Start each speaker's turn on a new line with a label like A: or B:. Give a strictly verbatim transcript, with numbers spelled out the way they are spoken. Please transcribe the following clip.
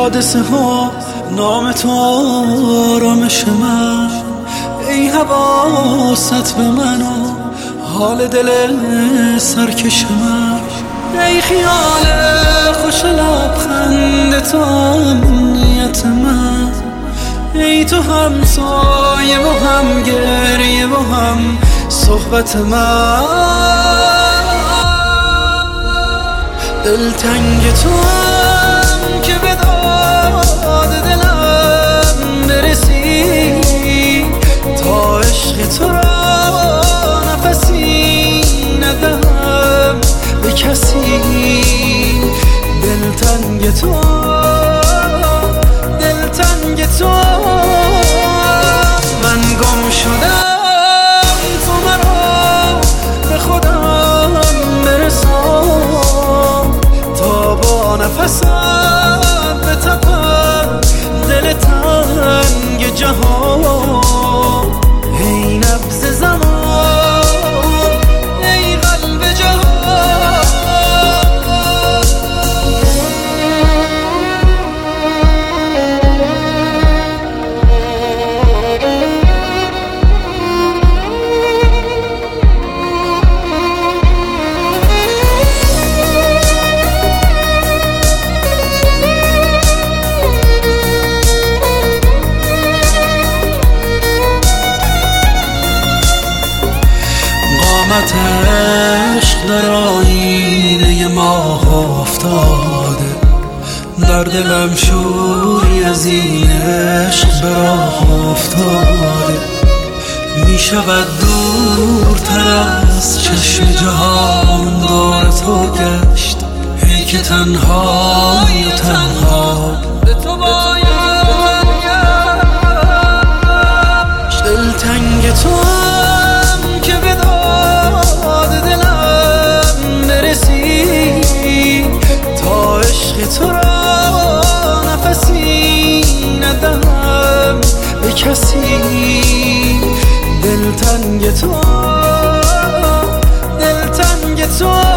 A: حادثه ها نام تو آرامش من، ای حواست به من و حال دل سرکش من، ای خیال خوش لبخند تو امنیت من، ای تو هم سایه و هم گریه و هم صحبت من، دلتنگ تو هم که به داد دلم برسی، تا عشق تو را نفسی ندهم به کسی، دلتنگ تو دلتنگ تو من گم شدم، تو مرا به خودم برسان، تا با نفست بتپم دل تنگ جهان، ای نبض زمان ای قلب جهان. قامت عشق در آینه ماه افتاده، در دلم شوری از این عشق به راه افتاده، می شود دورتر از چشم جهان دور تو گشت، ای که تنهایی و تنها به تو باید گشت، دلتنگ تو که به داد دلم برسی، تا عشق تو را نفسی ندهم به کسی، دلتنگ تو دلتنگ تو